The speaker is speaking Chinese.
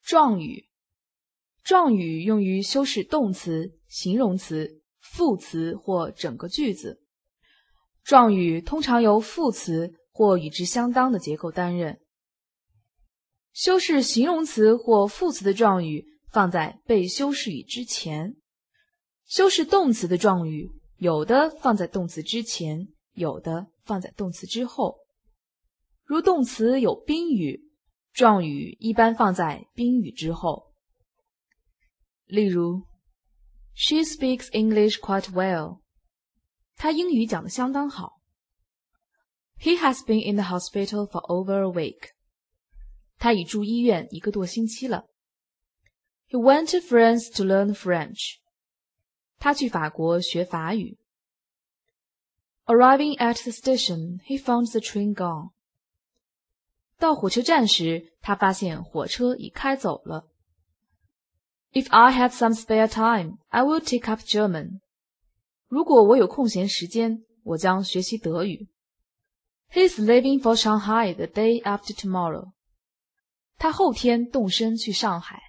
状语，状语用于修饰动词、形容词、副词或整个句子。状语通常由副词或与之相当的结构担任。修饰形容词或副词的状语放在被修饰语之前。修饰动词的状语有的放在动词之前，有的放在动词之后。如动词有宾语，状语一般放在宾语之后。例如 She speaks English quite well. 她英语讲得相当好。He has been in the hospital for over a week. 他已住医院1个多星期了。He went to France to learn French. 他去法国学法语。Arriving at the station, he found the train gone. 到火车站时，他发现火车已开走了。If I had some spare time, I would take up German. 如果我有空闲时间，我将学习德语。He's leaving for Shanghai the day after tomorrow. 他后天动身去上海。